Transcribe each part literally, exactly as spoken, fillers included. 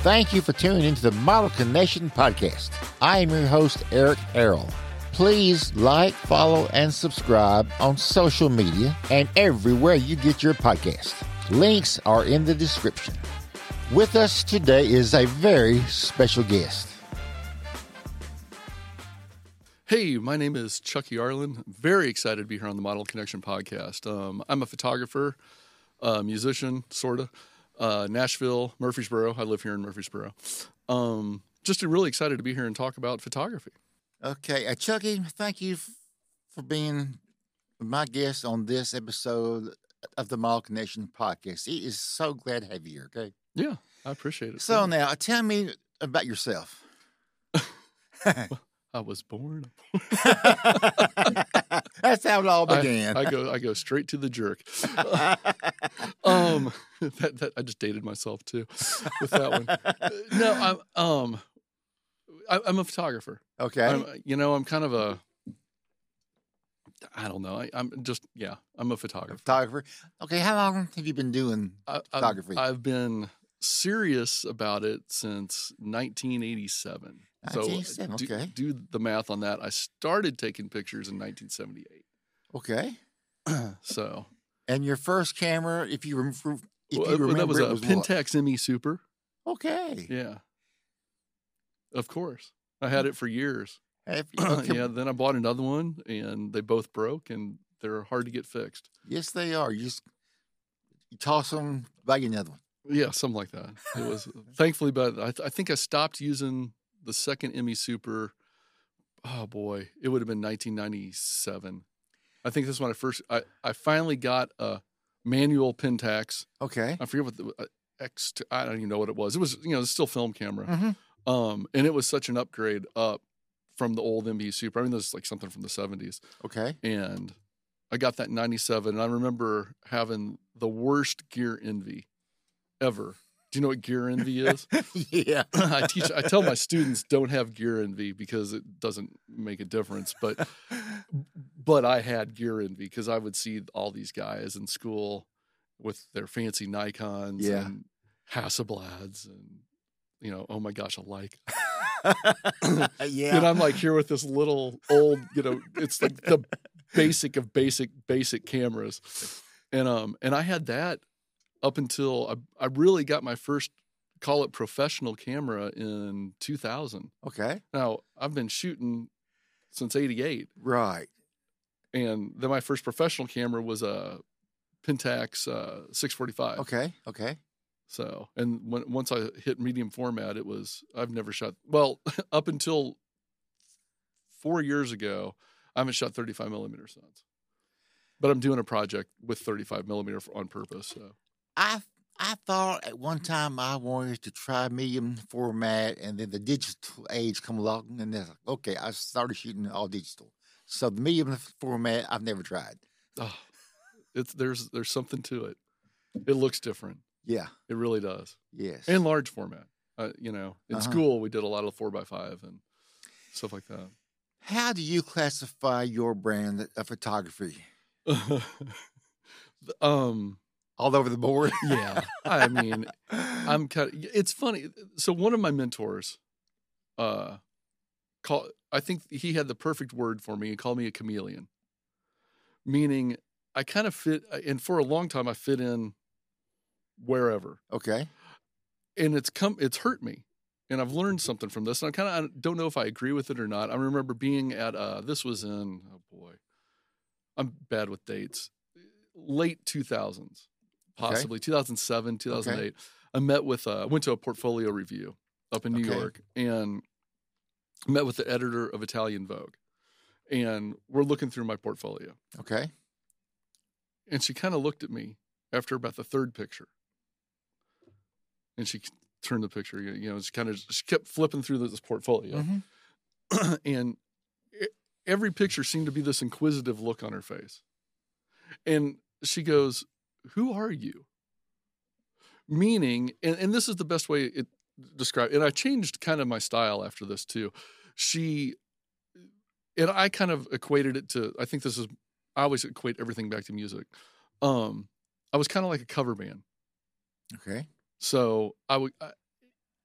Thank you for tuning into the Model Connection podcast. I am your host, Eric Harrell. Please like, follow, and subscribe on social media and everywhere you get your podcast. Links are in the description. With us today is a very special guest. Hey, my name is Chucky Arlen. Very excited to be here on the Model Connection podcast. Um, I'm a photographer, a musician, sort of. Uh, Nashville, Murfreesboro. I live here in Murfreesboro. Um, just really excited to be here and talk about photography. Okay, uh, Chucky, thank you f- for being my guest on this episode of the Model Connection podcast. He is so glad to have you here, okay? Yeah, I appreciate it. So now, tell me about yourself. Well, I was born. That's how it all began. I, I go, I go straight to the jerk. um, that, that I just dated myself too with that one. No, I'm um, I, I'm a photographer. Okay, I'm, you know, I'm kind of a. I don't know. I, I'm just yeah. I'm a photographer. photographer. Okay, how long have you been doing I, photography? I've, I've been serious about it since nineteen eighty-seven. nineteen eighty-seven, So do, okay. do the math on that. I started taking pictures in nineteen seventy-eight. Okay. So, And your first camera, if you, rem- if well, you well, remember, that was it a was what? Pentax M E Super. Okay. Yeah, of course. I had it for years. Have you- okay. Yeah. Then I bought another one, and they both broke, and they're hard to get fixed. Yes, they are. You just you toss them, buy you another one. Yeah, something like that. It was thankfully, but I, th- I think I stopped using the second M E Super. Oh boy, it would have been nineteen ninety-seven. I think this is when I first. I, I finally got a manual Pentax. Okay. I forget what the uh, X. I don't even know what it was. It was you know it's still film camera. Mm-hmm. Um, and it was such an upgrade up from the old M E Super. I mean, this is like something from the seventies. Okay. And I got that in ninety-seven, and I remember having the worst gear envy ever. Do you know what gear envy is? Yeah. I teach. I tell my students don't have gear envy because it doesn't make a difference. But but I had gear envy because I would see all these guys in school with their fancy Nikons Yeah. and Hasselblads and you know, oh my gosh, a Leica. Yeah. And I'm like here with this little old, you know, it's like the basic of basic basic cameras, and um and I had that up until I, I really got my first, call it professional camera in two thousand. Okay. Now, I've been shooting since eighty-eight. Right. And then my first professional camera was a Pentax uh, six forty-five. Okay. Okay. So, and when, once I hit medium format, it was, I've never shot, well, up until four years ago, I haven't shot thirty-five millimeter since. But I'm doing a project with thirty-five millimeter on purpose, so. I I thought at one time I wanted to try medium format, and then the digital age come along, and then okay, I started shooting all digital. So the medium format I've never tried. Oh, it's there's there's something to it. It looks different. Yeah. It really does. Yes. And large format. Uh, you know, in Uh-huh. school we did a lot of four by five and stuff like that. How do you classify your brand of photography? um. All over the board. Yeah. I mean, I'm kind of. It's funny. So one of my mentors, uh, call. I think he had the perfect word for me. He called me a chameleon, meaning I kind of fit. And for a long time, I fit in wherever. Okay. And it's come. It's hurt me, and I've learned something from this. And I kind of I don't know if I agree with it or not. I remember being at. Uh, this was in. Oh boy, I'm bad with dates. Late two thousands. Possibly okay. two thousand seven, two thousand eight. Okay. I met with, uh, went to a portfolio review up in New okay. York and met with the editor of Italian Vogue. And we're looking through my portfolio. Okay. And she kind of looked at me after about the third picture. And she turned the picture, you know, she kind of, she kept flipping through this portfolio. Mm-hmm. And it, every picture seemed to be this inquisitive look on her face. And she goes, "Who are you?" Meaning, and, and this is the best way it described, and I changed kind of my style after this too. She, and I kind of equated it to, I think this is, I always equate everything back to music. Um, I was kind of like a cover band. Okay. So I would, I,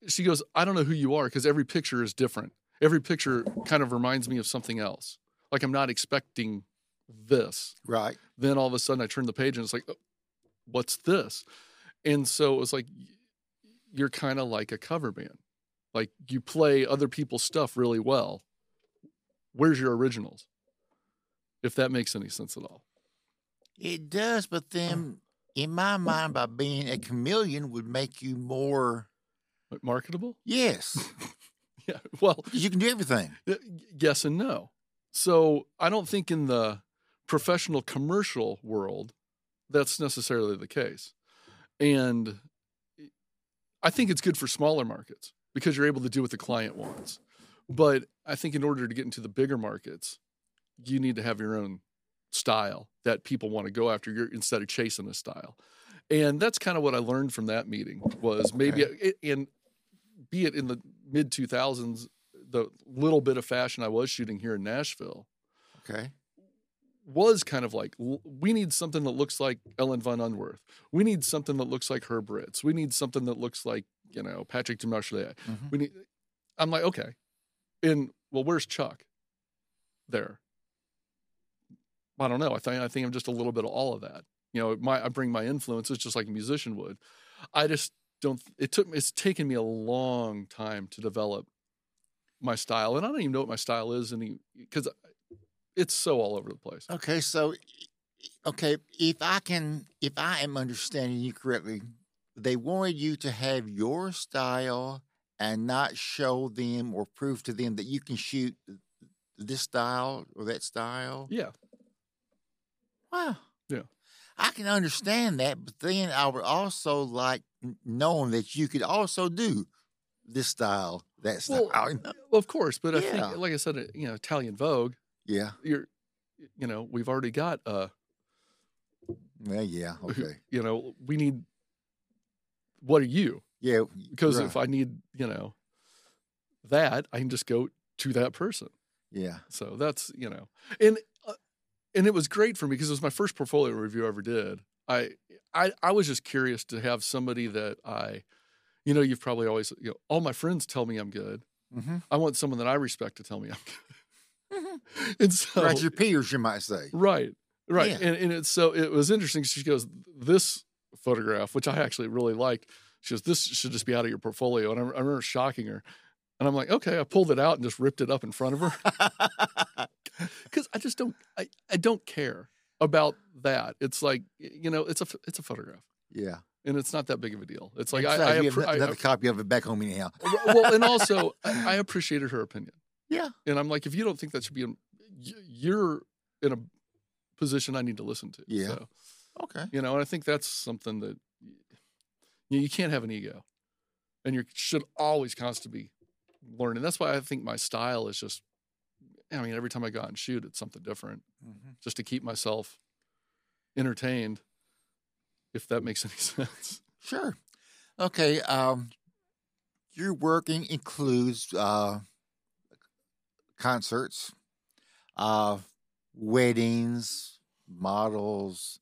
she goes, I don't know who you are because every picture is different. Every picture kind of reminds me of something else. Like I'm not expecting this. Right. Then all of a sudden I turn the page and it's like, oh, what's this? And so it was like, you're kind of like a cover band. Like you play other people's stuff really well. Where's your originals? If that makes any sense at all. It does, but then in my mind, by being a chameleon would make you more Like marketable? yes. Yeah. Well, You can do everything. yes and no. So I don't think in the professional commercial world that's necessarily the case. And I think it's good for smaller markets because you're able to do what the client wants. But I think in order to get into the bigger markets, you need to have your own style that people want to go after you're, instead of chasing a style. And that's kind of what I learned from that meeting was maybe, Okay. and be it in the mid two thousands, the little bit of fashion I was shooting here in Nashville Okay. was kind of like, we need something that looks like Ellen Von Unworth. We need something that looks like Herb Ritz. We need something that looks like, you know, Patrick Dumarchelier. Mhm. We need, I'm like, okay. And well, where's Chuck? There. I don't know. I think I think I'm just a little bit of all of that. You know, my I bring my influences just like a musician would. I just don't. It took. It's taken me a long time to develop my style, and I don't even know what my style is, any because it's so all over the place. Okay. So, okay, if I can, if I am understanding you correctly, they wanted you to have your style and not show them or prove to them that you can shoot this style or that style. Yeah. Wow. Yeah. I can understand that, but then I would also like n- knowing that you could also do this style, that style. Well, you know? well, of course, but I Yeah. think, like I said, uh, you know, Italian Vogue. Yeah. You're, you know, we've already got. uh Well, yeah. Okay. You know, we need. What are you? Yeah. Because right. if I need, you know, that, I can just go to that person. Yeah. So that's, you know, and uh, and it was great for me because it was my first portfolio review I ever did. I, I I was just curious to have somebody that I, you know, you've probably always, you know, all my friends tell me I'm good. Mm-hmm. I want someone that I respect to tell me I'm good. Mm-hmm. And so, Right, your peers, you might say. right, right, Yeah. and and it's so it was interesting. She goes, this photograph, which I actually really liked. She goes, this should just be out of your portfolio. And I, I remember shocking her. And I'm like, okay, I pulled it out and just ripped it up in front of her. Because I just don't, I, I don't care about that. It's like, you know, it's a, it's a photograph. Yeah. And it's not that big of a deal. It's like, Besides, I, I, you have appre- I, another copy of it back home anyhow. well, and also I, I appreciated her opinion. Yeah. And I'm like, if you don't think that should be, in, you're in a position I need to listen to. Yeah. So, Okay. you know, and I think that's something that you, you can't have an ego, and you should always constantly be learning. That's why I think my style is just, I mean, every time I go out and shoot, it's something different, Mm-hmm. just to keep myself entertained, if that makes any sense. Sure. Okay. Um, your working includes uh, concerts, uh, weddings, models.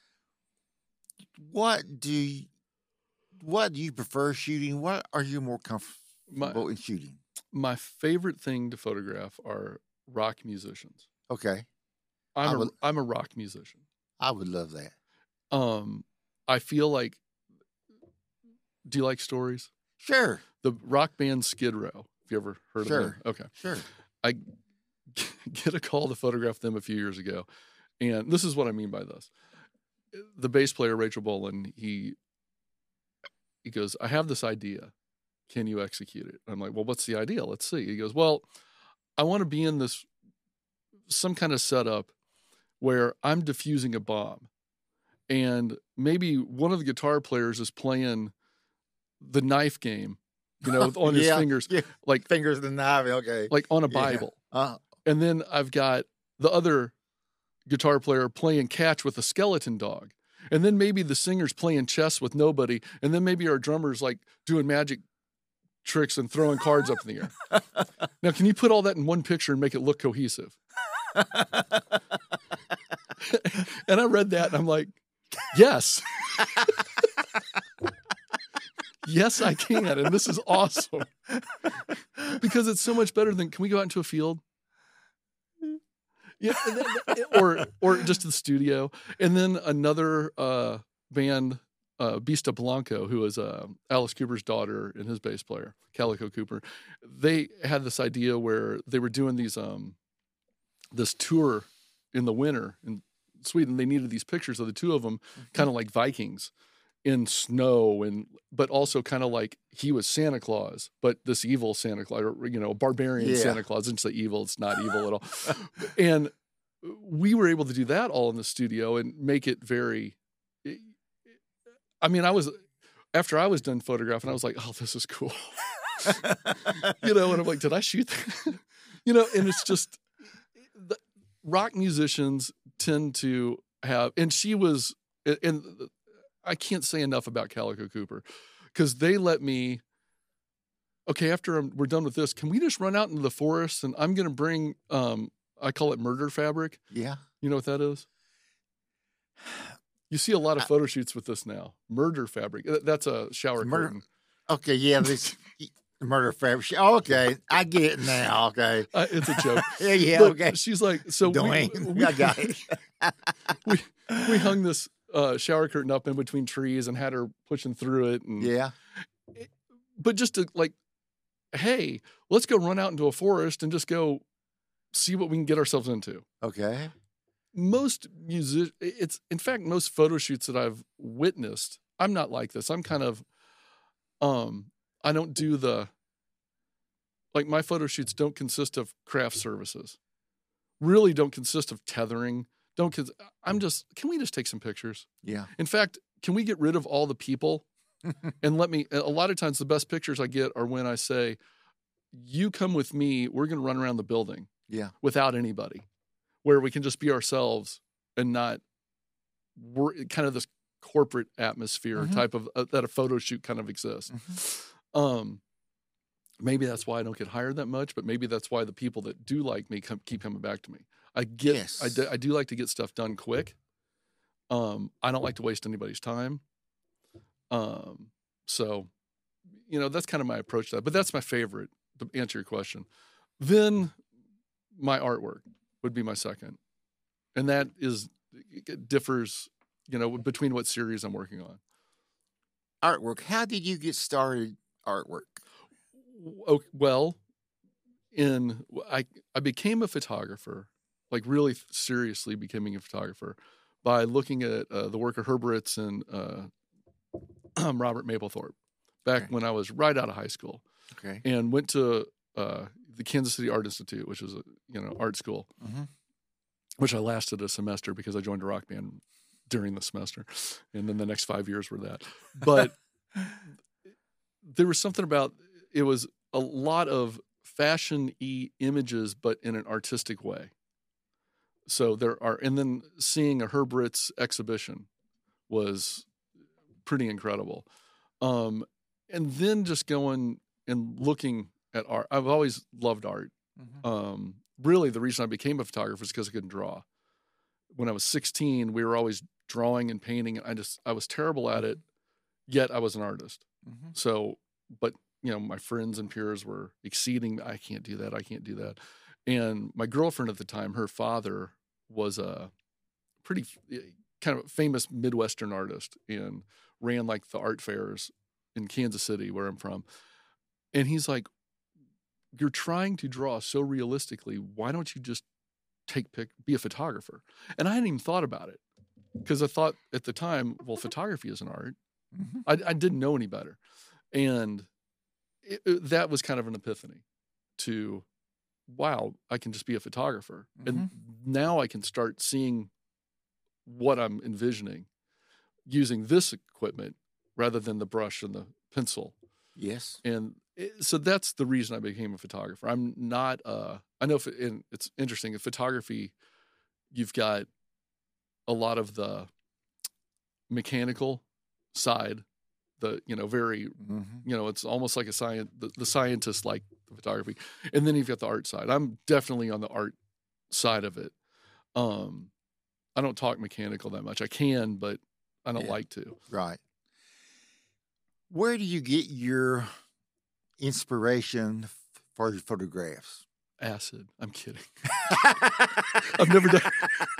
What do you, what do you prefer shooting? What are you more comfortable My, in shooting? my favorite thing to photograph are rock musicians. Okay. I'm I a, would- I'm a rock musician. I would love that. Um, I feel like, do you like stories? Sure. The rock band Skid Row. Have you ever heard Sure. of them? Okay. Sure. I get a call to photograph them a few years ago. And this is what I mean by this. The bass player, Rachel Bolan, he he goes, I have this idea. Can you execute it? I'm like, well, what's the idea? Let's see. He goes, well, I want to be in this, some kind of setup where I'm diffusing a bomb. And maybe one of the guitar players is playing the knife game, you know, on his Yeah, fingers, yeah. like Fingers in the knife. Okay. like on a Yeah. Bible. Uh, And then I've got the other guitar player playing catch with a skeleton dog. And then maybe the singer's playing chess with nobody. And then maybe our drummer's like doing magic tricks and throwing cards up in the air. Now, can you put all that in one picture and make it look cohesive? And I read that and I'm like, yes. Yes, I can. And this is awesome. Because it's so much better than, can we go out into a field? Yeah. And then, or, or just to the studio. And then another uh, band, uh, Bista Blanco, who is uh, Alice Cooper's daughter and his bass player, Calico Cooper. They had this idea where they were doing these, um, this tour in the winter in Sweden. They needed these pictures of the two of them, mm-hmm. kind of like Vikings in snow, and but also kind of like he was Santa Claus, but this evil Santa Claus, or, you know, barbarian yeah. Santa Claus. It's not evil. It's not evil at all. And we were able to do that all in the studio and make it very, I mean, I was, after I was done photographing, I was like, oh, this is cool. You know, and I'm like, did I shoot that? You know, and it's just, the rock musicians tend to have, and she was, and I can't say enough about Calico Cooper, because they let me, okay, after I'm, we're done with this, can we just run out into the forest, and I'm going to bring, um, I call it murder fabric. Yeah. You know what that is? You see a lot of photo shoots with this now. Murder fabric. That's a shower murder. curtain. Okay, yeah, this murder fabric. Okay, I get it now. Okay, uh, it's a joke. yeah, yeah. But okay. She's like, so Dwayne, we, we, I got it. we we hung this uh, shower curtain up in between trees and had her pushing through it. And, yeah. But just to like, hey, let's go run out into a forest and just go see what we can get ourselves into. Okay. Most music, it's in fact most photo shoots that I've witnessed. I'm not like this. I'm kind of, um, I don't do the, like my photo shoots don't consist of craft services. Really don't consist of tethering. Don't. Cons- I'm just. Can we just take some pictures? Yeah. In fact, can we get rid of all the people and let me? A lot of times, the best pictures I get are when I say, "You come with me. We're going to run around the building." Yeah. Without anybody. Where we can just be ourselves and not, we're kind of this corporate atmosphere mm-hmm. type of, uh, that a photo shoot kind of exists. Mm-hmm. Um, maybe that's why I don't get hired that much, but maybe that's why the people that do like me come, keep coming back to me. I get, yes. I, do, I do like to get stuff done quick. Um, I don't like to waste anybody's time. Um, so, you know, that's kind of my approach to that, but that's my favorite, to answer your question. Then my artwork would be my second. And that is, it differs, you know, between what series I'm working on. Artwork. How did you get started artwork? Oh, well, in, I, I became a photographer, like really seriously becoming a photographer by looking at uh, the work of Herb Ritts and uh, Robert Mapplethorpe back okay. when I was right out of high school. Okay. And went to uh, the Kansas City Art Institute, which is a you know art school, mm-hmm. which I lasted a semester because I joined a rock band during the semester, and then the next five years were that. But there was something about it was a lot of fashion-y images, but in an artistic way. So there are, and then seeing a Herb Ritts exhibition was pretty incredible, um, and then just going and looking at art. I've always loved art. Mm-hmm. Um, really, the reason I became a photographer is because I couldn't draw. When I was sixteen, we were always drawing and painting. I just, I was terrible at it, yet I was an artist. Mm-hmm. So, but, you know, my friends and peers were exceeding, I can't do that, I can't do that. And my girlfriend at the time, her father was a pretty kind of famous Midwestern artist and ran like the art fairs in Kansas City, where I'm from. And he's like, you're trying to draw so realistically. Why don't you just take pic, be a photographer? And I hadn't even thought about it because I thought at the time, well, photography is an art. Mm-hmm. I, I didn't know any better. And it, it, that was kind of an epiphany to, wow, I can just be a photographer. Mm-hmm. And now I can start seeing what I'm envisioning using this equipment rather than the brush and the pencil. Yes. And it, so that's the reason I became a photographer. I'm not, uh, I know if it, and it's interesting, in photography, you've got a lot of the mechanical side, the, you know, very, mm-hmm. you know, it's almost like a science, the, the scientist like the photography. And then you've got the art side. I'm definitely on the art side of it. Um, I don't talk mechanical that much. I can, but I don't yeah. like to. Right. Where do you get your inspiration f- for your photographs? Acid. I'm kidding. I've never done.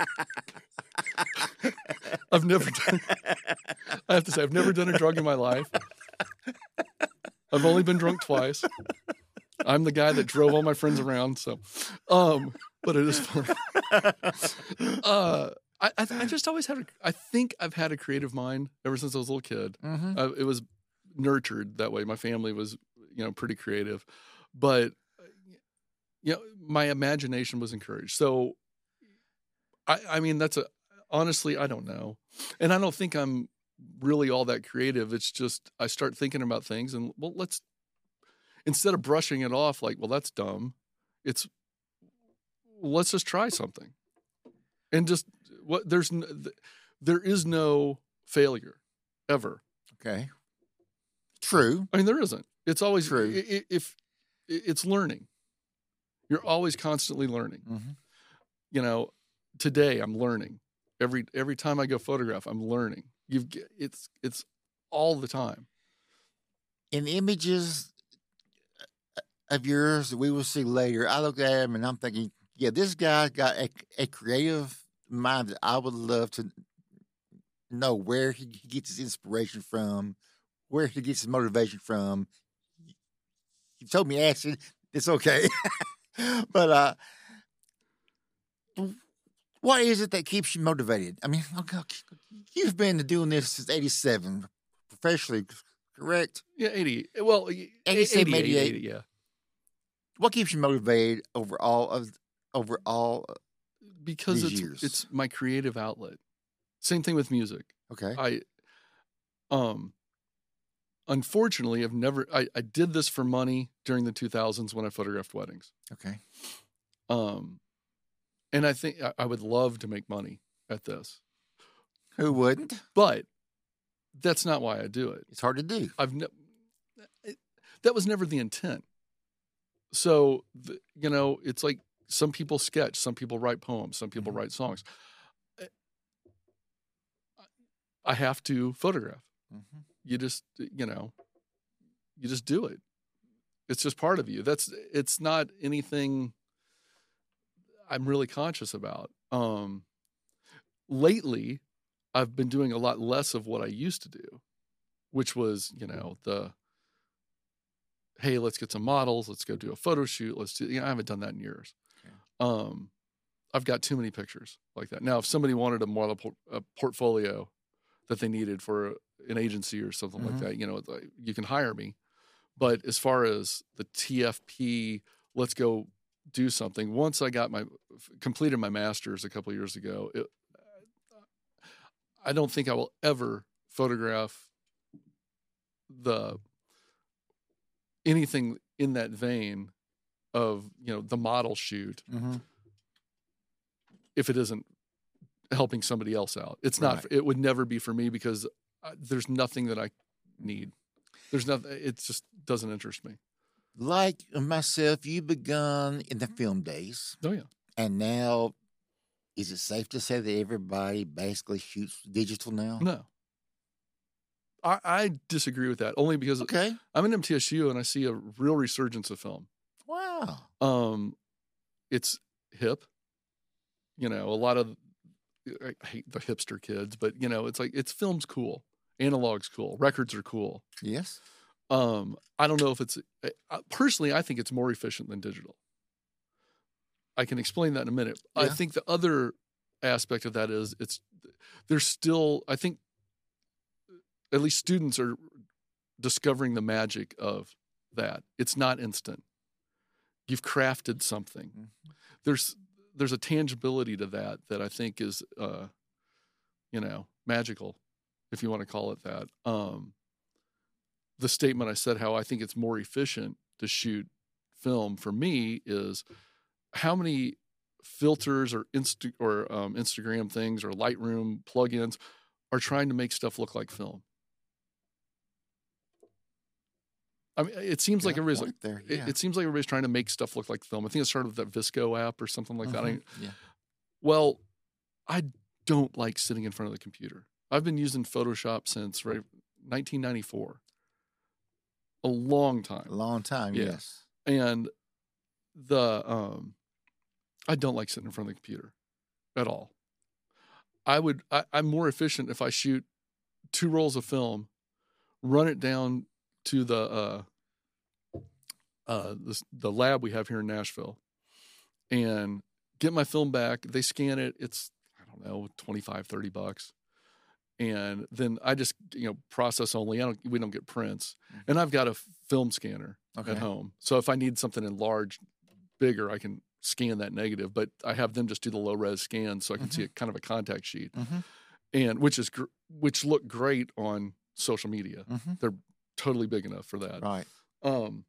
I've never done. I have to say, I've never done a drug in my life. I've only been drunk twice. I'm the guy that drove all my friends around. So, um, but it is funny. Uh, I, I, I just always had. A, I think I've had a creative mind ever since I was a little kid. Mm-hmm. Uh, it was nurtured that way. My family was, you know, pretty creative, but you know, my imagination was encouraged. So, I, I mean, that's a honestly, I don't know, and I don't think I'm really all that creative. It's just I start thinking about things, and well, let's instead of brushing it off like, well, that's dumb. It's let's just try something, and just what there's n- there is no failure ever. Okay. True. I mean, there isn't. It's always True. i- i- If it's learning, you're always constantly learning. Mm-hmm. You know, today I'm learning. Every every time I go photograph, I'm learning. You've g- it's it's all the time. In images of yours that we will see later, I look at them and I'm thinking, yeah, this guy got a, a creative mind that I would love to know where he gets his inspiration from, where he gets his motivation from. You told me acid, it's okay. But uh, what is it that keeps you motivated? I mean, okay, you've been doing this since eighty-seven, professionally, correct? Yeah, eighty. Well, eighty-seven, eighty-eight, eighty-eight. eighty, yeah. What keeps you motivated over all of over all? Because These it's years. it's my creative outlet. Same thing with music. Okay. I um unfortunately I've never I, I did this for money during the two thousands when I photographed weddings. Okay. Um and I think I, I would love to make money at this. Who wouldn't? But that's not why I do it. It's hard to do. I've ne- it, that was never the intent. So, the, you know, it's like some people sketch, some people write poems, some people Mhm. write songs. I have to photograph. Mm-hmm. You just, you know, you just do it. It's just part of you. That's, it's not anything I'm really conscious about. Um, lately, I've been doing a lot less of what I used to do, which was, you know, the, hey, let's get some models. Let's go do a photo shoot. Let's do, you know, I haven't done that in years. Okay. Um, I've got too many pictures like that. Now, if somebody wanted a model por- a portfolio that they needed for an agency or something Mhm. like that, you know, it's like, you can hire me. But as far as the T F P, let's go do something. Once I got my completed my master's a couple of years ago, it, I don't think I will ever photograph the anything in that vein of, you know, the model shoot Mm-hmm. if it isn't helping somebody else out. It's not. Right. It would never be for me because I, there's nothing that I need. There's nothing. It just doesn't interest me. Like myself, you begun in the film days, Oh yeah. and now, is it safe to say that everybody basically shoots digital now? No. I, I disagree with that only because Okay. I'm in M T S U and I see a real resurgence of film. Wow. Um, it's hip. You know, a lot of I hate the hipster kids, but you know, it's like it's film's cool, analog's cool, records are cool. Yes. Um, I don't know if it's I, personally, I think it's more efficient than digital. I can explain that in a minute. I Yeah. think the other aspect of that is it's there's still I think at least students are discovering the magic of that. It's not instant. You've crafted something. Mm-hmm. There's there's a tangibility to that that I think is uh, you know, magical, if you want to call it that. Um, the statement I said how I think it's more efficient to shoot film for me is how many filters or Insta or um, Instagram things or Lightroom plugins are trying to make stuff look like film. I mean, it seems like Got a everybody's like, point there. it, Yeah. it seems like everybody's trying to make stuff look like film. I think it started with that Visco app or something like that. I, Mhm. Yeah. well, I don't like sitting in front of the computer. I've been using Photoshop since right, nineteen ninety-four. a long time. A long time, Yeah. yes. And the um, I don't like sitting in front of the computer at all. I would. I, I'm more efficient if I shoot two rolls of film, run it down to the uh, uh, the, the lab we have here in Nashville, and get my film back. They scan it. It's, I don't know, twenty-five, thirty bucks. And then I just, you know, process only. I don't, we don't get prints. And I've got a film scanner Okay. at home. So if I need something in large, bigger, I can scan that negative. But I have them just do the low res scan so I can Mhm. see a kind of a contact sheet, Mm-hmm. and which is gr- which look great on social media. Mm-hmm. They're totally big enough for that. Right. Um,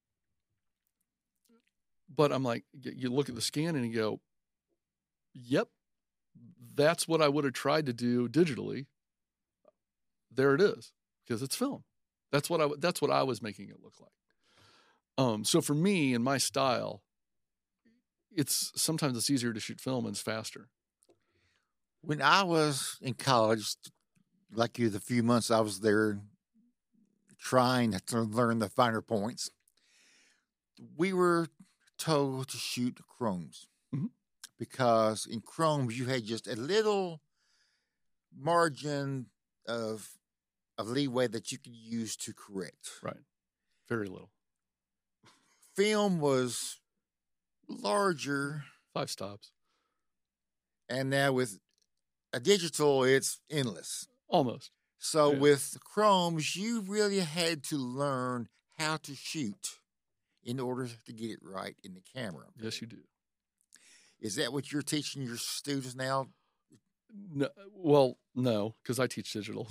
but I'm like, y- you look at the scan and you go, yep, that's what I would have tried to do digitally. There it is, because it's film. That's what I w- that's what I was making it look like. Um, so for me and my style, it's sometimes it's easier to shoot film and it's faster. When I was in college, like you, the few months I was there trying to learn the finer points, we were told to shoot chromes Mhm. because in chromes you had just a little margin of of leeway that you could use to correct. Right. Very little. Film was larger, Five stops. and now with a digital, it's endless. Almost. So Yeah. with chromes, you really had to learn how to shoot in order to get it right in the camera. Yes, you do. Is that what you're teaching your students now? No, well, no, because I teach digital.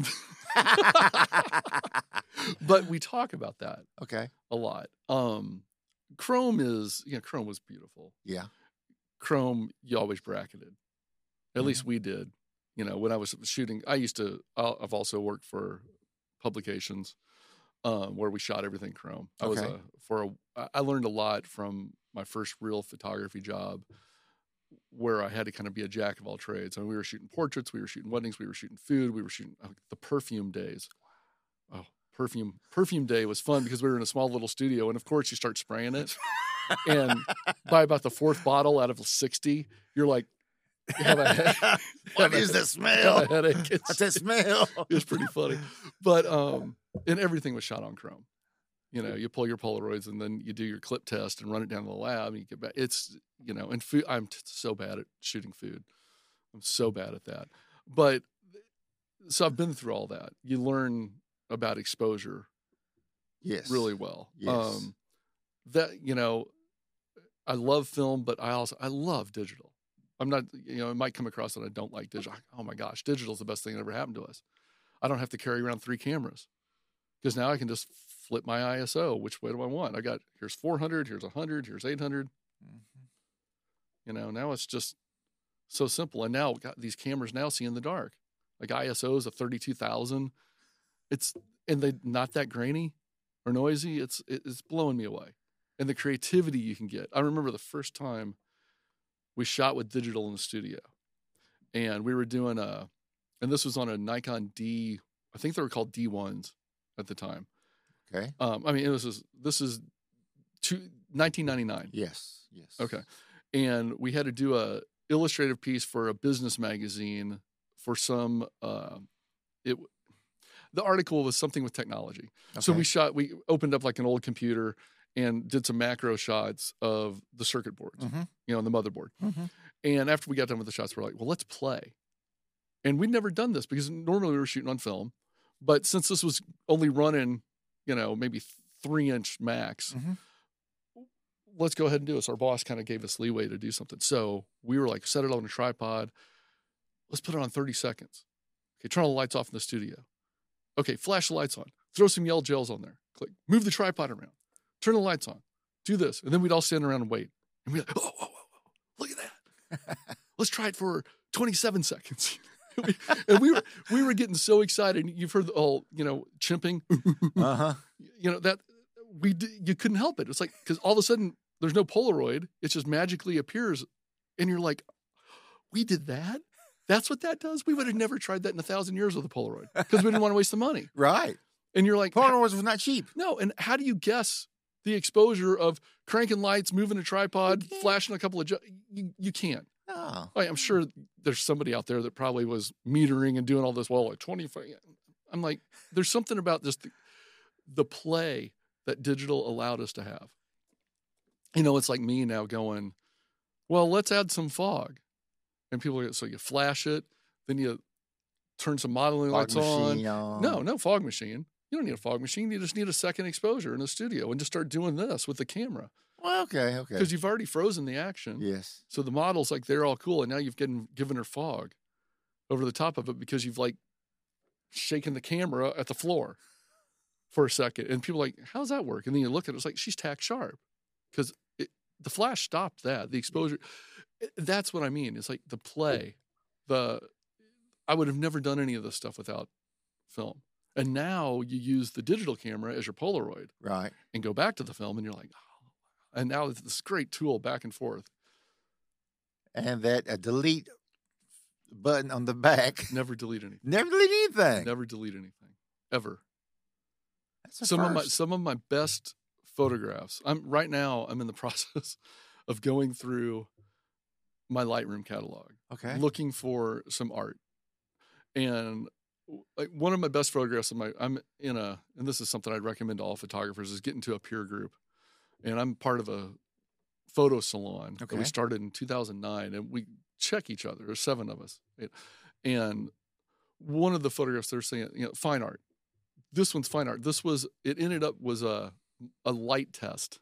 But we talk about that Okay. a lot. Um, Chrome is, you know, Chrome was beautiful. Yeah. Chrome, you always bracketed. At Mhm. least we did. You know, when I was shooting, I used to, I'll- I've also worked for publications um, where we shot everything Chrome. I was Okay. a, for a, I- I learned a lot from my first real photography job where I had to kind of be a jack of all trades. I mean, we were shooting portraits, we were shooting weddings, we were shooting food, we were shooting uh, the perfume days. Oh, perfume. Perfume day was fun because we were in a small little studio. And of course you start spraying it. And by about the fourth bottle out of sixty, you're like, you have a head, What have a- is the have smell? a headache. It's, What's that smell? it's pretty funny. But, um, and everything was shot on Chrome. You know, you pull your Polaroids and then you do your clip test and run it down to the lab and you get back. It's, you know, and food, I'm t- so bad at shooting food. I'm so bad at that. But so I've been through all that. You learn about exposure Yes. really well. Yes. Um, that, you know, I love film, but I also, I love digital. I'm not, you know, it might come across that I don't like digital. Oh my gosh, digital is the best thing that ever happened to us. I don't have to carry around three cameras because now I can just flip my I S O. Which way do I want? I got, here's four hundred, here's one hundred, here's eight hundred. Mhm. You know, now it's just so simple. And now got these cameras now see in the dark. Like I S Os of thirty-two thousand. It's, and they not that grainy or noisy. It's, it's blowing me away. And the creativity you can get. I remember the first time we shot with digital in the studio. And we were doing a, and this was on a Nikon D, I think they were called D ones at the time. Okay. Um, I mean, it was, this, this is two, nineteen ninety-nine. Yes. Yes. Okay. And we had to do a illustrative piece for a business magazine for some, uh, it, the article was something with technology. So Okay. we shot, we opened up like an old computer and did some macro shots of the circuit boards, Mhm. you know, on the motherboard. Mhm. And after we got done with the shots, we're like, well, let's play. And we'd never done this because normally we were shooting on film. But since this was only running, you know, maybe three inch max, Mhm. let's go ahead and do this. Our boss kind of gave us leeway to do something. So we were like, set it on a tripod. Let's put it on thirty seconds. Okay, turn all the lights off in the studio. Okay, flash the lights on. Throw some yellow gels on there. Click. Move the tripod around. Turn the lights on. Do this. And then we'd all stand around and wait. And we'd be like, oh, whoa, whoa, whoa. Look at that. Let's try it for twenty-seven seconds. And we were we were getting so excited. You've heard the whole, you know, chimping. Uh-huh. You know, that we d- you couldn't help it. It's like, because all of a sudden there's no Polaroid. It just magically appears. And you're like, we did that? That's what that does? We would have never tried that in a thousand years with a Polaroid because we didn't want to waste the money. Right. And you're like, Polaroids was not cheap. no. And how do you guess the exposure of cranking lights, moving a tripod, You can't. flashing a couple of, ju- you, you can't. No. I- I'm sure there's somebody out there that probably was metering and doing all this. Well, like twenty-five. I'm like, there's something about this, the, the play that digital allowed us to have. You know, it's like me now going, well, let's add some fog. And people are, so you flash it, then you turn some modeling Fog lights on. machine on. No, no fog machine. You don't need a fog machine. You just need a second exposure in the studio and just start doing this with the camera. Well, okay, okay. Because you've already frozen the action. Yes. So the model's like, they're all cool. And now you've given, given her fog over the top of it because you've like shaken the camera at the floor for a second. And people are like, how's that work? And then you look at it, it's like, she's tack sharp. Because the flash stopped that. The exposure, that's what I mean. It's like the play. The I would have never done any of this stuff without film. And now you use the digital camera as your Polaroid. Right. And go back to the film and you're like, oh. And now it's this great tool back and forth. And that uh, delete button on the back. Never delete anything. Never delete anything. Never delete anything. Ever. That's a Some of my first. some of my best photographs. I'm right now I'm in the process of going through my Lightroom catalog. Okay. Looking for some art. And like one of my best photographs of my I'm in a and this is something I'd recommend to all photographers is get into a peer group. And I'm part of a photo salon that Okay. we started in two thousand nine, and we check each other. There's seven of us. And one of the photographs they're saying, you know, fine art. This one's fine art. This was it ended up was a a light test.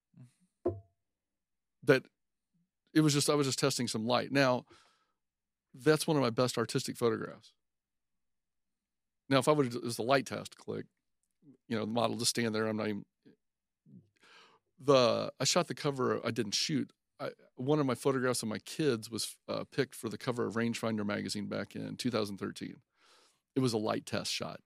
That it was just I was just testing some light. Now, that's one of my best artistic photographs. Now, if I would have it was a light test, click, you know, the model just stand there. I'm not even the I shot the cover. I didn't shoot. I, one of my photographs of my kids was uh, picked for the cover of Rangefinder magazine back in two thousand thirteen. It was a light test shot.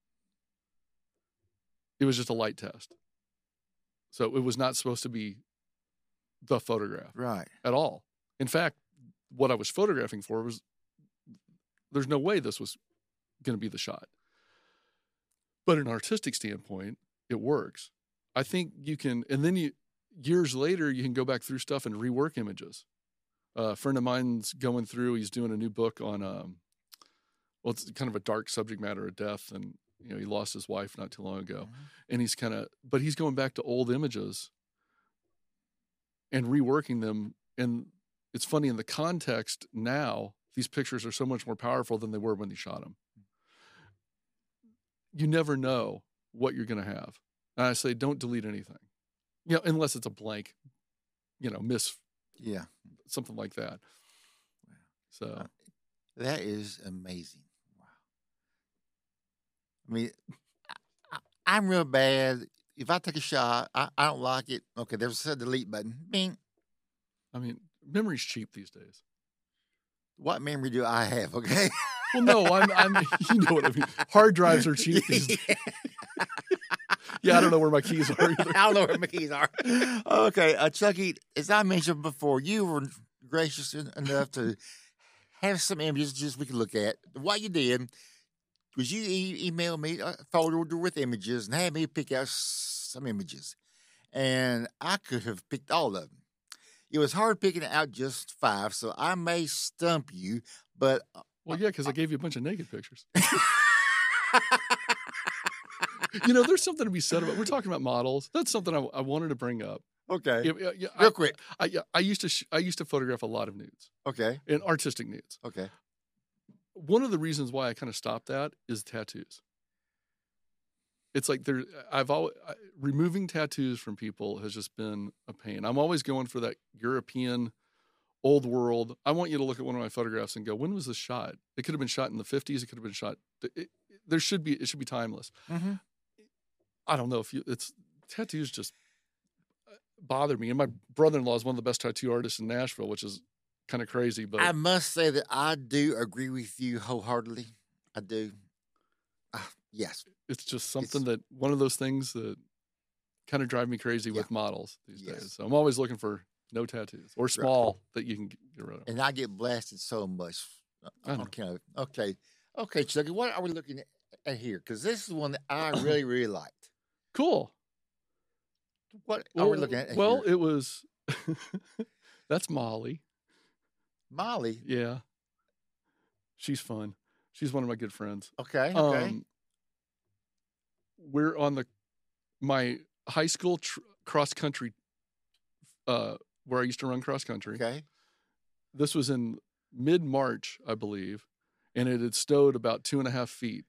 It was just a light test. So it was not supposed to be the photograph Right. at all. In fact, what I was photographing for was there's no way this was going to be the shot. But an artistic standpoint, it works. I think you can, and then you, years later, you can go back through stuff and rework images. Uh, a friend of mine's going through, he's doing a new book on, um, well, it's kind of a dark subject matter of death. And, you know, he lost his wife not too long ago. Mhm. And he's kind of, but he's going back to old images and reworking them. And it's funny in the context now, these pictures are so much more powerful than they were when he shot them. You never know what you're going to have. And I say, don't delete anything, you know, unless it's a blank, you know, miss, Yeah. something like that. Wow. So Uh, That is amazing. Wow. I mean, I, I, I'm real bad. If I take a shot, I, I don't like it. Okay, there's a delete button. Bing. I mean, memory's cheap these days. What memory do I have? Okay. Well, no, I'm, I'm, you know what I mean. Hard drives are cheap these days. Yeah, I don't know where my keys are either. I don't know where my keys are. Okay, uh, Chucky, as I mentioned before, you were gracious en- enough to have some images just we could look at. What you did was you e- emailed me a folder with images and had me pick out s- some images. And I could have picked all of them. It was hard picking out just five, so I may stump you, but Well, yeah, because I gave you a bunch of naked pictures. You know, there's something to be said about. We're talking about models. That's something I, I wanted to bring up. okay, Yeah, yeah, yeah, real I, quick. I, yeah, I used to sh- I used to photograph a lot of nudes Okay, and artistic nudes. okay. One of the reasons why I kind of stopped that is tattoos. It's like there, I've always I, removing tattoos from people has just been a pain. I'm always going for that European, old world. I want you to look at one of my photographs and go, when was this shot? It could have been shot in the fifties. It could have been shot. It, it, there should be. It should be timeless. Mm-hmm. I don't know if you. It's tattoos just bother me. And my brother-in-law is one of the best tattoo artists in Nashville, which is kind of crazy. But I must say that I do agree with you wholeheartedly. I do. Uh, yes. it's just something that one of those things that kind of drive me crazy Yeah. with models these Yes. days. So I'm always looking for no tattoos or small that you can get rid of. And I get blasted so much. I know. Okay. Okay. Okay, Chucky, what are we looking at? at here because this is one that I really, really liked. Cool. What well, are we looking at? Well, here? it was. That's Molly. Molly. Yeah. She's fun. She's one of my good friends. Okay. Okay. Um, we're on the my high school tr- cross country. Uh, where I used to run cross country. Okay. This was in mid March, I believe, and it had snowed about two and a half feet.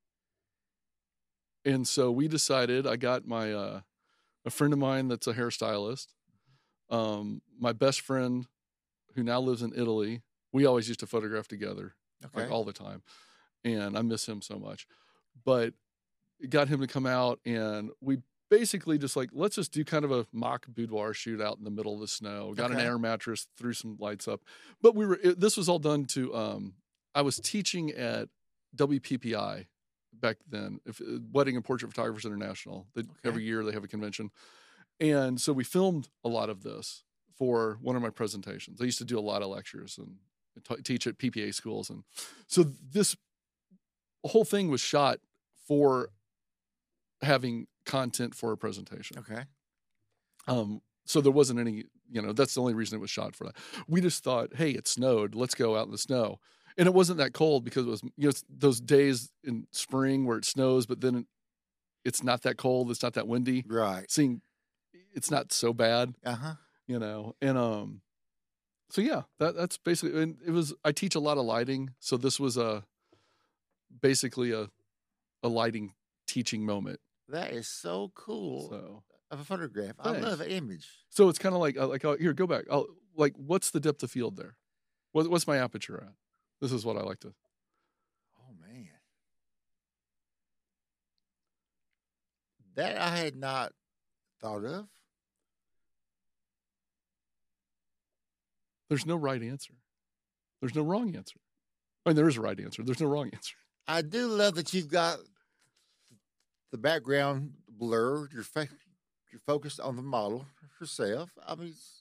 And so we decided. I got my uh, a friend of mine that's a hairstylist. Um, my best friend, who now lives in Italy. We always used to photograph together, Okay. like all the time, and I miss him so much. But got him to come out, and we basically just like, let's just do kind of a mock boudoir shoot out in the middle of the snow. Got Okay. an air mattress, threw some lights up, but we were. It, this was all done to. Um, I was teaching at W P P I back then, if, uh, Wedding and Portrait Photographers International. They, Okay. Every year they have a convention, and so we filmed a lot of this for one of my presentations. I used to do a lot of lectures and t- teach at P P A schools, and so this whole thing was shot for having content for a presentation. Okay. Um, so there wasn't any, you know, that's the only reason it was shot for that. We just thought, hey, it snowed. Let's go out in the snow. And it wasn't that cold because it was, you know, it's those days in spring where it snows, but then it's not that cold. It's not that windy. Right. Seeing, it's not so bad, Uh huh. you know. And um, so yeah, that that's basically. And it was. I teach a lot of lighting, so this was a basically a a lighting teaching moment. That is so cool So. of a photograph. I Thanks. love an image. So it's kind of like, uh, like uh, here, go back. I'll, like, what's the depth of field there? What, what's my aperture at? This is what I like to. Oh man, that I had not thought of. There's no right answer. There's no wrong answer. I mean, there is a right answer. There's no wrong answer. I do love that you've got the background blurred. You're fa- you're focused on the model herself. I mean, it's-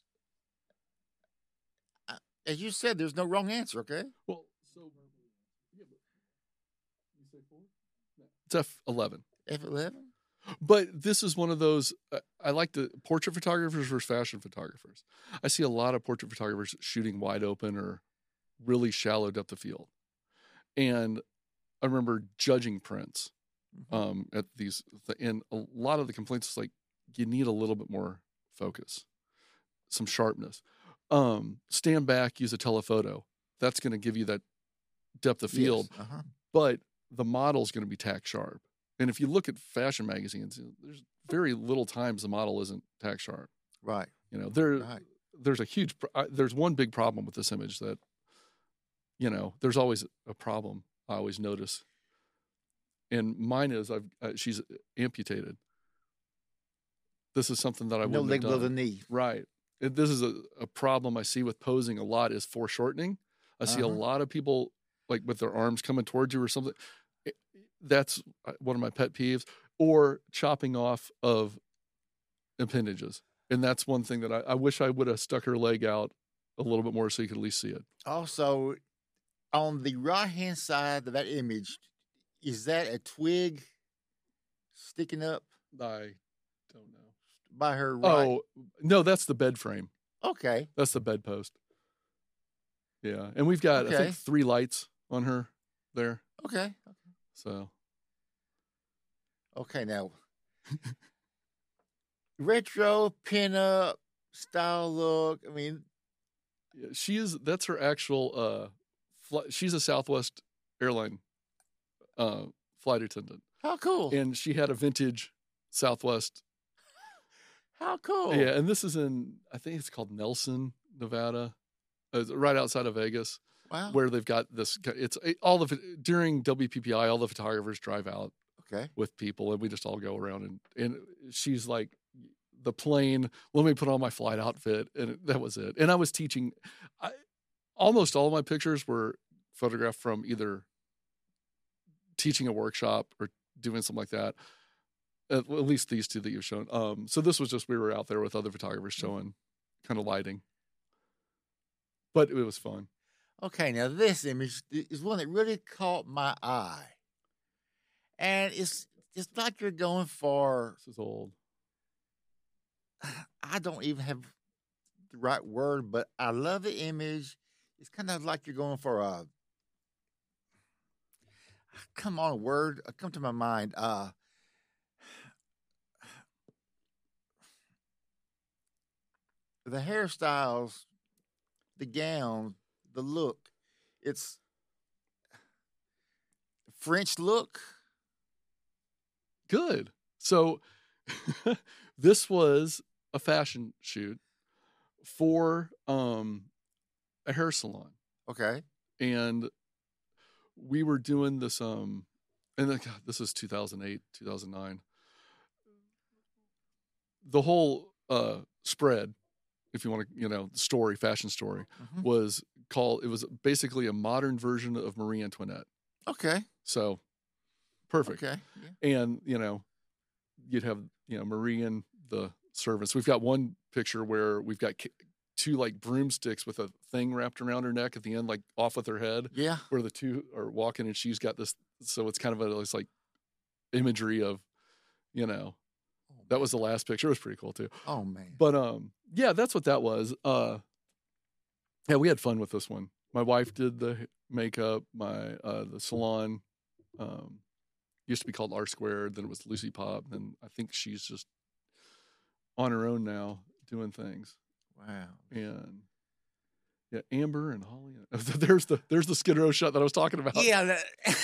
I- as you said, there's no wrong answer. Okay. Well, so yeah, but you say four? No. It's F eleven. F eleven. But this is one of those. Uh, I like the portrait photographers versus fashion photographers. I see a lot of portrait photographers shooting wide open or really shallow depth of field, and I remember judging prints Mm-hmm. um, at these, and a lot of the complaints is like you need a little bit more focus, some sharpness. Um, stand back, use a telephoto. That's going to give you that depth of field, Yes. Uh-huh. but the model's going to be tack sharp. And if you look at fashion magazines, there's very little times the model isn't tack sharp. Right. You know, there, Right. there's a huge, uh, there's one big problem with this image that, you know, there's always a problem. I always notice. And mine is I've uh, she's amputated. This is something that I No wouldn't leg have below done. the knee. Right. It, this is a, a problem I see with posing a lot is foreshortening. I see a Uh-huh. lot of people like with their arms coming towards you or something. It- that's one of my pet peeves. Or chopping off of appendages. And that's one thing that I, I wish I would have stuck her leg out a little bit more so you could at least see it. Also, on the right hand side of that image, is that a twig sticking up I don't know. by her right? Oh, no, that's the bed frame. Okay. That's the bedpost. Yeah. And we've got, I Okay. think, three lights on her there. Okay. So, Okay. Now, retro pinup style look. I mean, yeah, she is, that's her actual, uh, fl- she's a Southwest airline uh, flight attendant. how cool. And she had a vintage Southwest. How cool. Yeah. And this is in, I think it's called Nelson, Nevada, uh, it's right outside of Vegas, Wow. where they've got this, it's all of it during W P P I, all the photographers drive out Okay. with people and we just all go around and, and she's like the plane, let me put on my flight outfit. And that was it. And I was teaching, I, almost all of my pictures were photographed from either teaching a workshop or doing something like that. At, at least these two that you've shown. Um, so this was just, we were out there with other photographers showing kind of lighting, but it was fun. Okay. Now, this image is one that really caught my eye. And it's it's like you're going for. This is old. I don't even have the right word, but I love the image. It's kind of like you're going for a. Come on, a word uh, come to my mind. Uh, the hairstyles, the gown, the look. It's French look. Good. So this was a fashion shoot for um, a hair salon. Okay. And we were doing this, um, and then, God, this is two thousand eight, two thousand nine. The whole uh, spread, if you want to, you know, story, fashion story, Mhm. was called, it was basically a modern version of Marie Antoinette. Okay. So perfect. Okay. Yeah. And, you know, you'd have, you know, Marie and the servants. We've got one picture where we've got ki- two like broomsticks with a thing wrapped around her neck at the end, like off with her head, Yeah. where the two are walking and she's got this. So it's kind of a, it's like imagery of, you know, Oh, that was the last picture. It was pretty cool too. Oh man. But, um, yeah, that's what that was. Uh, yeah, we had fun with this one. My wife did the makeup, my, uh, the salon, um, used to be called R Squared. Then it was Lucy Pop. And I think she's just on her own now doing things. Wow. And yeah, Amber and Holly. There's the there's the Skid Row shot that I was talking about. Yeah. That,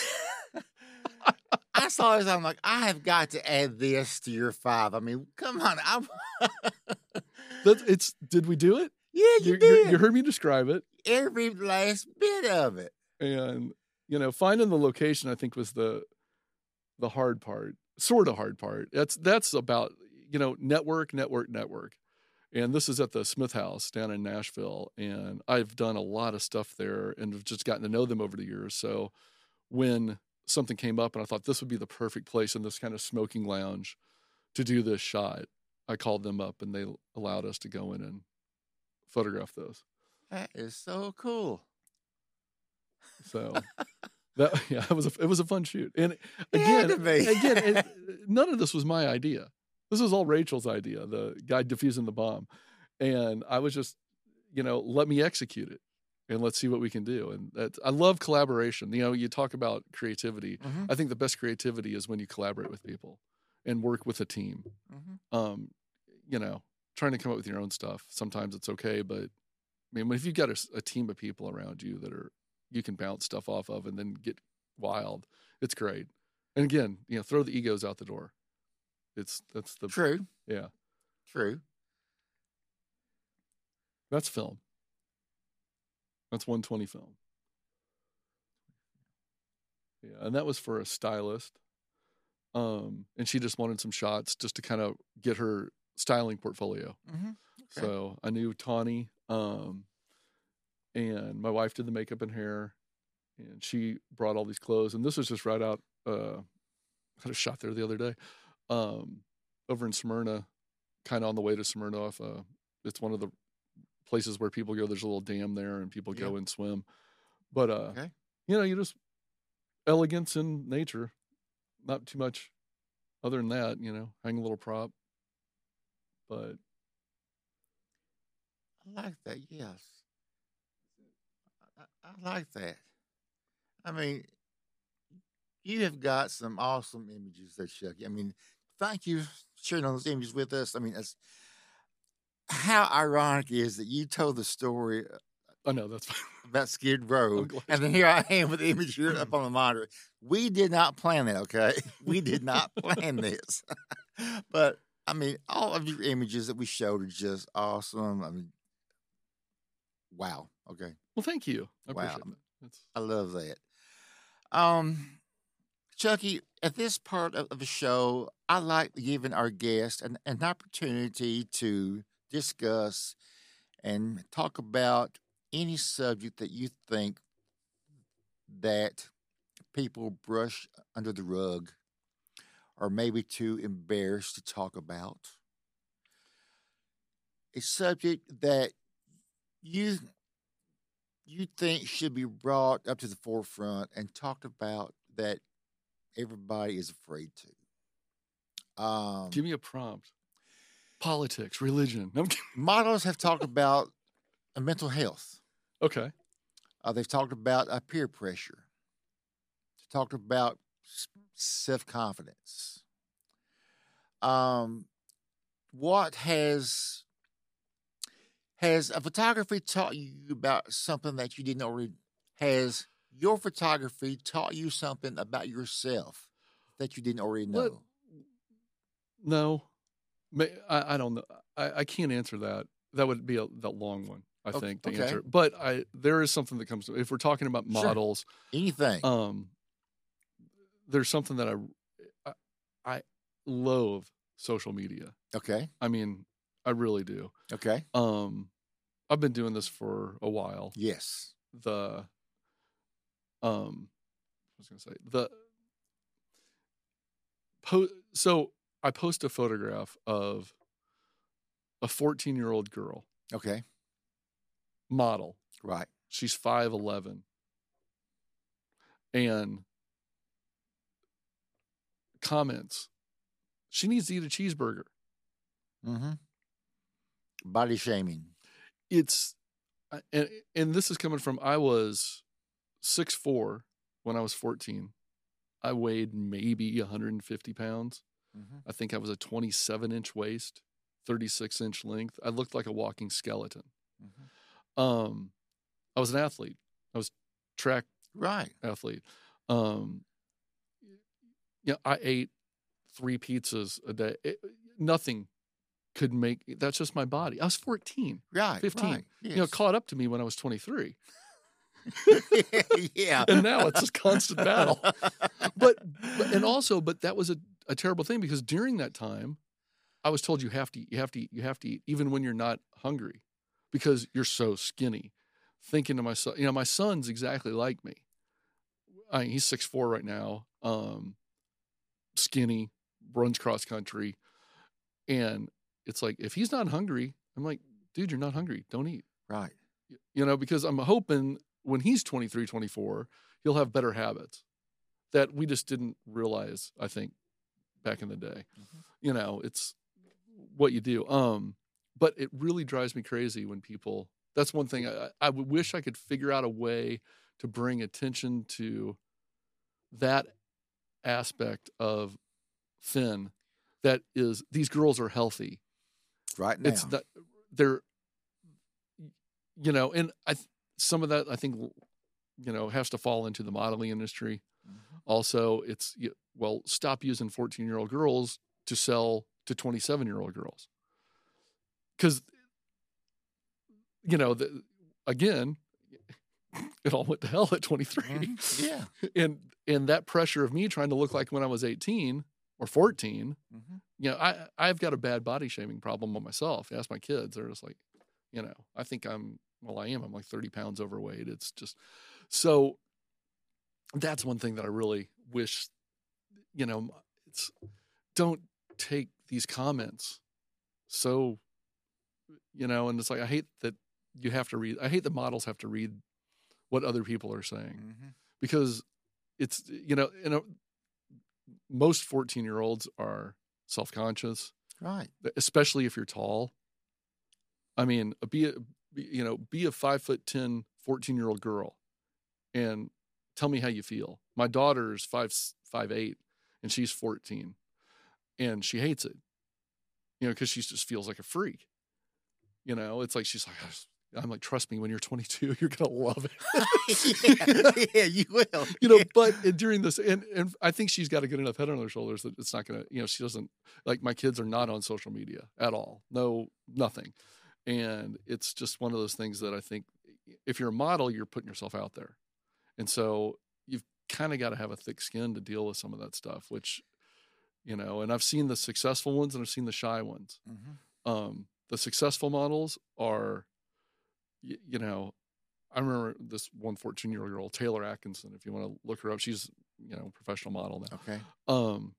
I saw this. I'm like, I have got to add this to your five. I mean, come on. I'm That's, it's. Did we do it? yeah, you, You, did. you, you heard me describe it, Every last bit of it. and you know, finding the location I think was the the hard part, sort of hard part. That's that's about you know network, network, network. And this is at the Smith House down in Nashville. And I've done a lot of stuff there and have just gotten to know them over the years. So when something came up and I thought this would be the perfect place in this kind of smoking lounge to do this shot, I called them up and they allowed us to go in and photograph those. That is so cool. So that, yeah, it was a, it was a fun shoot. And It had again, to be. again, it, none of this was my idea. This was all Rachel's idea, the guy defusing the bomb. And I was just, you know, let me execute it and let's see what we can do. And that's, I love collaboration. You know, you talk about creativity. Mhm. I think the best creativity is when you collaborate with people and work with a team. Mhm. Um, you know, trying to come up with your own stuff. Sometimes it's okay, but I mean, if you've got a, a team of people around you that are, you can bounce stuff off of and then get wild, it's great. And again, you know, throw the egos out the door. It's that's the True. yeah. True. That's film. That's one twenty film. Yeah, and that was for a stylist. Um, and she just wanted some shots just to kind of get her styling portfolio. Mm-hmm. Okay. So I knew Tawny, um, and my wife did the makeup and hair, and she brought all these clothes. And this was just right out. Uh, I had a shot there the other day. Um, over in Smyrna, kind of on the way to Smirnoff. Uh, it's one of the places where people go. There's a little dam there, and people go Yeah. and swim. But uh, Okay. you know, you just elegance in nature, not too much other than that. You know, hang a little prop. But I like that. Yes. I, I like that. I mean, you have got some awesome images there, Chucky. I mean, thank you for sharing those images with us. I mean, it's, how ironic is that you told the story I know that's fine. about Skid Row, I'm glad and then here I am with the image here up on the monitor. We did not plan that, okay? We did not plan this. But, I mean, all of your images that we showed are just awesome. I mean, wow. Okay. Well, thank you. I Wow. appreciate that. That's, I love that. Um, Chucky, at this part of, of the show, I like giving our guests an, an opportunity to discuss and talk about any subject that you think that people brush under the rug or maybe too embarrassed to talk about. A subject that you you think should be brought up to the forefront and talked about, that everybody is afraid to. Um, Give me a prompt. Politics, religion. I'm kidding. Models have talked about uh, mental health. Okay. Uh, they've talked about uh, peer pressure. They've talked about self confidence. Um, what has has a photography taught you about something that you didn't already? Has your photography taught you something about yourself that you didn't already know? Let, no, May, I, I don't know. I, I can't answer that. That would be a that long one, I Okay, think, to okay. answer. But I there is something that comes to, if we're talking about Sure. models. Anything. Um, there's something that I, I I loathe social media. Okay. I mean, I really do. Okay. Um, I've been doing this for a while. Yes. The um, I was gonna say the po- so I post a photograph of a fourteen year old girl Okay. model. Right. She's five eleven, and comments, she needs to eat a cheeseburger. Mm-hmm. Body shaming. It's and and this is coming from, I was six foot four when I was fourteen. I weighed maybe one hundred fifty pounds. Mm-hmm. I think I was a twenty-seven inch waist, thirty-six inch length. I looked like a walking skeleton. Mm-hmm. Um, I was an athlete. I was track Right. athlete. Um, you know, I ate three pizzas a day. It, nothing could make, that's just my body. I was fourteen, Right. fifteen. Right. Yes. You know, caught up to me when I was twenty-three. Yeah. And now it's this constant battle. But, but and also, but that was a, a terrible thing, because during that time, I was told you have to eat, you have to eat, you have to eat, even when you're not hungry, because you're so skinny. Thinking to myself, you know, my son's exactly like me. I mean, he's six foot four right now, um, skinny, runs cross country. And it's like, if he's not hungry, I'm like, dude, you're not hungry. Don't eat. Right. You know, because I'm hoping when he's twenty-three, twenty-four, he'll have better habits that we just didn't realize, I think, back in the day. Mm-hmm. You know, it's what you do. Um, but it really drives me crazy when people, that's one thing I, I would wish I could figure out a way to bring attention to that aspect of thin, that is, these girls are healthy. Right now. It's that they're, you know, and I, some of that I think, you know, has to fall into the modeling industry. Mm-hmm. Also, it's, well, stop using fourteen year old girls to sell to twenty-seven year old girls. Because, you know, the, again, it all went to hell at twenty-three. Mm-hmm. Yeah. And, and that pressure of me trying to look like when I was eighteen or fourteen, Mm-hmm. you know, I, I've got a bad body shaming problem with myself. Ask my kids. They're just like, you know, I think I'm, well, I am. I'm like thirty pounds overweight. It's just, so that's one thing that I really wish, you know, it's, don't take these comments so, you know, and it's like, I hate that you have to read, I hate that models have to read what other people are saying, Mm-hmm. because it's, you know, you know, most fourteen year olds are self-conscious, Right. especially if you're tall. I mean, be a, be, you know, be a five foot ten, fourteen year old girl and tell me how you feel. My daughter is five, five, eight, and she's fourteen, and she hates it, you know, cause she just feels like a freak. You know, it's like, she's like, I'm like, trust me, when you're twenty-two, you're going to love yeah, it. yeah, you will. You know, Yeah. but during this, and, and I think she's got a good enough head on her shoulders that it's not going to, you know, she doesn't, like, my kids are not on social media at all. No, nothing. And it's just one of those things that I think if you're a model, you're putting yourself out there. And so you've kind of got to have a thick skin to deal with some of that stuff, which, you know, and I've seen the successful ones and I've seen the shy ones. Mm-hmm. Um, the successful models are, you, you know, I remember this one fourteen year old girl, Taylor Atkinson, if you want to look her up, she's, you know, a professional model now. Okay. Um,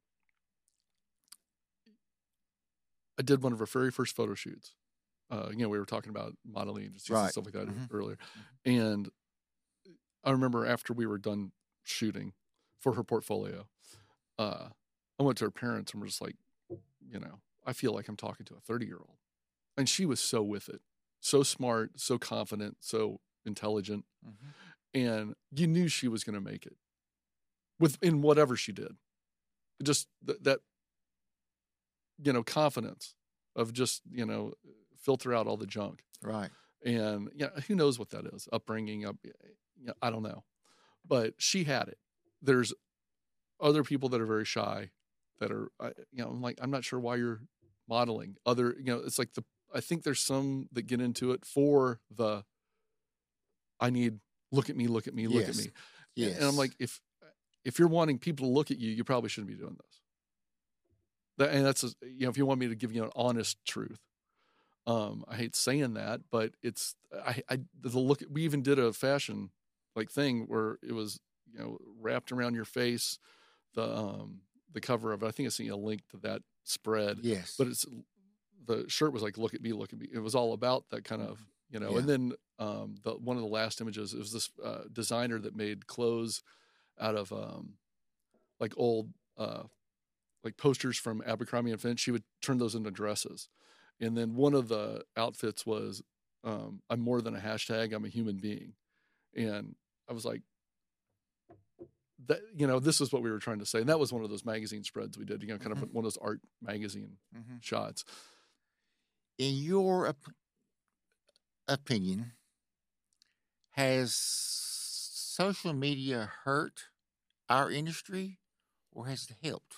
I did one of her very first photo shoots. Uh, you know, we were talking about modeling agencies Right. and stuff like that Mhm. earlier. And I remember after we were done shooting, for her portfolio. Uh, I went to her parents and was just like, you know, I feel like I'm talking to a thirty-year-old. And she was so with it, so smart, so confident, so intelligent. Mm-hmm. And you knew she was going to make it with in whatever she did. Just th- that, you know, confidence of just, you know, filter out all the junk. Right. And yeah, who knows what that is? Upbringing, up, you know, I don't know. But she had it. There's other people that are very shy that are, you know, I'm like, I'm not sure why you're modeling. Other, you know, it's like the, I think there's some that get into it for the, I need, look at me, look at me, look yes. at me. Yes. And I'm like, if, if you're wanting people to look at you, you probably shouldn't be doing this. That, and that's, a, you know, if you want me to give you an honest truth. Um, I hate saying that, but it's, I, I, the look, we even did a fashion like thing where it was, you know, wrapped around your face, the, um, the cover of it. I think I sent you a link to that spread. Yes. But it's, the shirt was like, look at me, look at me. It was all about that kind of, you know, yeah. And then, um, the, one of the last images, it was this, uh, designer that made clothes out of, um, like old, uh, like posters from Abercrombie and Fitch. She would turn those into dresses. And then one of the outfits was, um, I'm more than a hashtag, I'm a human being. And I was like, that, you know, this is what we were trying to say. And that was one of those magazine spreads we did, you know, kind mm-hmm. of one of those art magazine mm-hmm. shots. In your op- opinion, has social media hurt our industry or has it helped?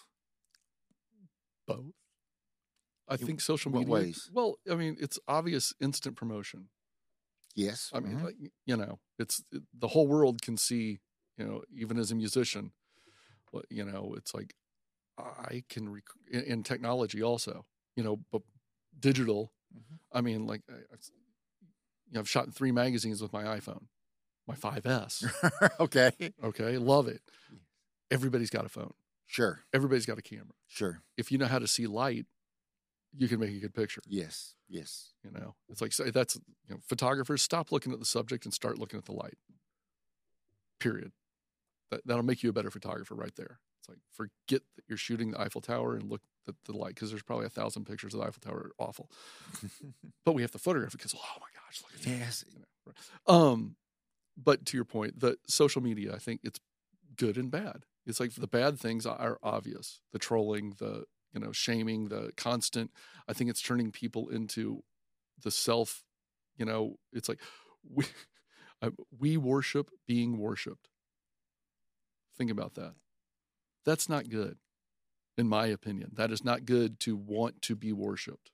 Both. I In think social what media. Ways? Well, I mean, it's obvious instant promotion. Yes. I mean, mm-hmm. like, you know, it's it, the whole world can see, you know, even as a musician, you know, it's like I can, rec- in, in technology also, you know, but digital. Mm-hmm. I mean, like, I, I've, you know, I've shot in three magazines with my iPhone, my five S. Okay. Okay. Love it. Everybody's got a phone. Sure. Everybody's got a camera. Sure. If you know how to see light, you can make a good picture. Yes. Yes. You know, it's like, so that's, you know, photographers, stop looking at the subject and start looking at the light. Period. That, that'll make you a better photographer right there. It's like, forget that you're shooting the Eiffel Tower and look at the light, because there's probably a thousand pictures of the Eiffel Tower are awful. But we have to photograph it because, oh my gosh, look at that. Yes. You know, right. Um, but to your point, the social media, I think it's good and bad. It's like the bad things are obvious. The trolling, the, you know, shaming, the constant, I think it's turning people into the self, you know, it's like we, I, we worship being worshiped. Think about that. That's not good, in my opinion. That is not good to want to be worshiped.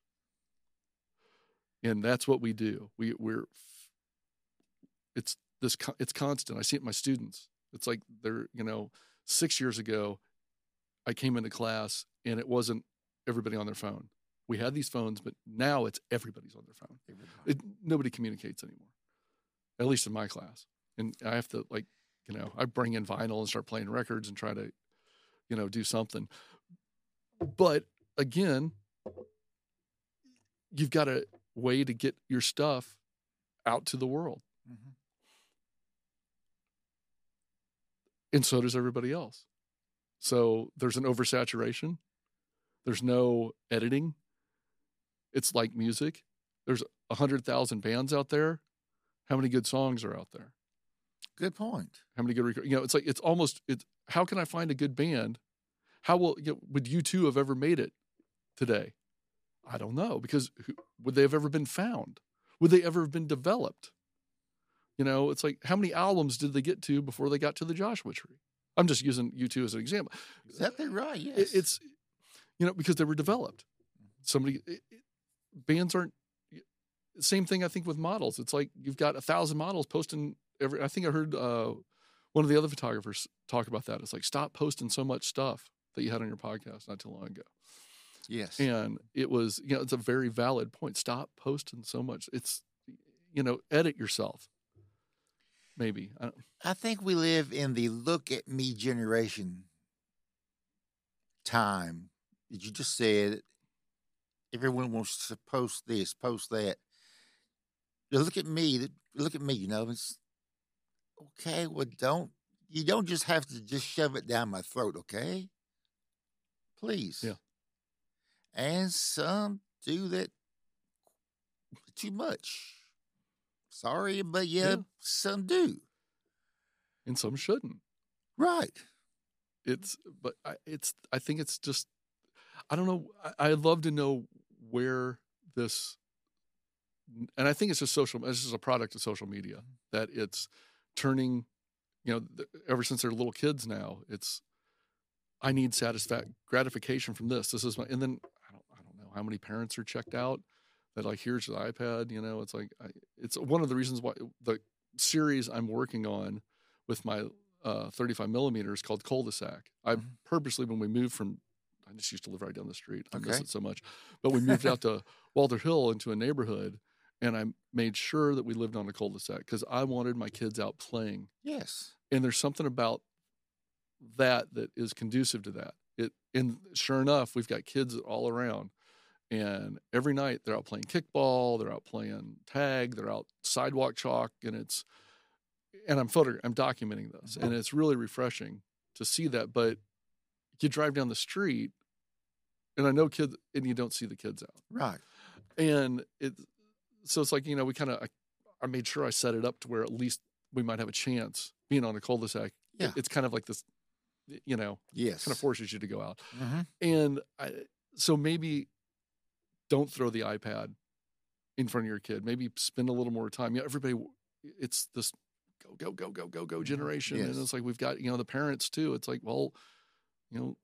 And that's what we do. We, we're, it's this, it's constant. I see it in my students. It's like they're, you know, six years ago, I came into class and it wasn't everybody on their phone. We had these phones, but now it's everybody's on their phone. It, nobody communicates anymore, at least in my class. And I have to, like, you know, I bring in vinyl and start playing records and try to, you know, do something. But again, you've got a way to get your stuff out to the world. Mm-hmm. And so does everybody else. So there's an oversaturation. There's no editing. It's like music. There's a hundred thousand bands out there. How many good songs are out there? Good point. How many good, rec- you know, it's like, it's almost, it's, how can I find a good band? How will, you know, would U two have ever made it today? I don't know, because who, would they have ever been found? Would they ever have been developed? You know, it's like, how many albums did they get to before they got to the Joshua Tree? I'm just using U two as an example. Exactly right, yes. It, it's, you know, because they were developed. Somebody, it, it, bands aren't, same thing I think with models. It's like you've got a thousand models posting every, I think I heard uh, one of the other photographers talk about that. It's like, stop posting so much stuff that you had on your podcast not too long ago. Yes. And it was, you know, it's a very valid point. Stop posting so much. It's, you know, edit yourself. Maybe. I, don't... I think we live in the look at me generation time that you just said. Everyone wants to post this, post that. You look at me, look at me, you know, it's okay. Well, don't you don't just have to just shove it down my throat, okay? Please. Yeah. And some do that too much. Sorry, but yeah, Yeah. some do. And some shouldn't. Right. It's, but I, it's, I think it's just, I don't know. I, I'd love to know where this, and I think it's just social, it's just a product of social media, that it's turning, you know, th- ever since they're little kids now, it's, I need satisfaction, gratification from this. This is my, and then I don't, I don't know how many parents are checked out that like, here's the iPad, you know, it's like, I, it's one of the reasons why the series I'm working on with my uh, thirty-five millimeters called Cul-de-sac. I Mhm. purposely, when we moved from, I just used to live right down the street. I miss Okay. it so much. But we moved out to Walter Hill into a neighborhood, and I made sure that we lived on a cul-de-sac because I wanted my kids out playing. Yes. And there's something about that that is conducive to that. It, and sure enough, we've got kids all around. And every night they're out playing kickball, they're out playing tag, they're out sidewalk chalk, and it's, and I'm photo, I'm documenting this, and it's really refreshing to see that. But you drive down the street, and I know kids, and you don't see the kids out, Right. and it, so it's like, you know, we kind of, I, I made sure I set it up to where at least we might have a chance being on a cul-de-sac. Yeah. It's kind of like this, you know, Yes. kind of forces you to go out, Mm-hmm. and I, so maybe don't throw the iPad in front of your kid. Maybe spend a little more time. You know, everybody, it's this go, go, go, go, go, go generation. Yes. And it's like, we've got, you know, the parents too. It's like, well, you know,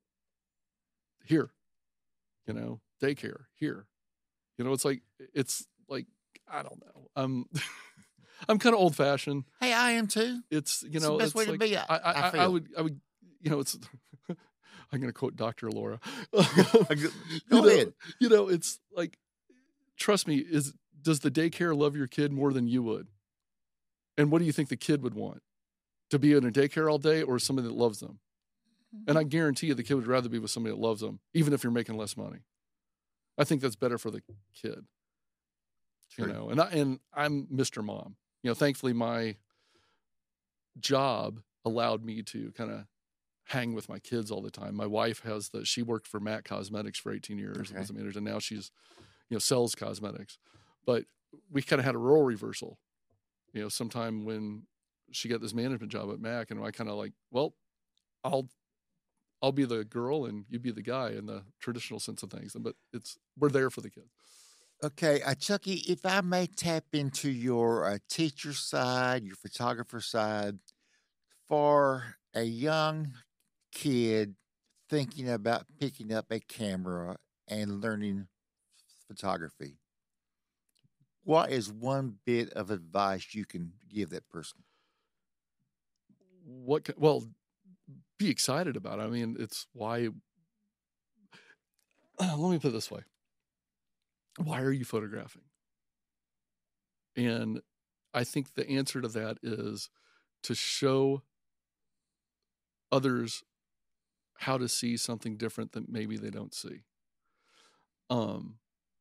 here, you know, daycare here, you know, it's like, it's like, I don't know. I'm, I'm kind of old fashioned. Hey, I am too. It's, you It's know, the best it's way to like, be, I- I, I, I I, feel. would, I would, you know, it's, I'm going to quote Doctor Laura. Go you know, ahead. You know, it's like, trust me, is, does the daycare love your kid more than you would? And what do you think the kid would want? To be in a daycare all day or somebody that loves them? And I guarantee you the kid would rather be with somebody that loves them, even if you're making less money. I think that's better for the kid. True. You know, and I, and I'm Mister Mom. You know, thankfully my job allowed me to kind of hang with my kids all the time. My wife has the, she worked for MAC Cosmetics for eighteen years Okay. as a manager, and now she's, you know, sells cosmetics. But we kind of had a role reversal, you know, sometime when she got this management job at MAC, and I kind of like, well, I'll, I'll be the girl and you be the guy in the traditional sense of things. But it's, we're there for the kids. Okay, uh, Chucky, if I may tap into your uh, teacher side, your photographer side, for a young kid thinking about picking up a camera and learning photography, what is one bit of advice you can give that person? What, ca- well, be excited about it. I mean, it's why, let me put it this way. Why are you photographing? And I think the answer to that is to show others how to see something different that maybe they don't see. Um,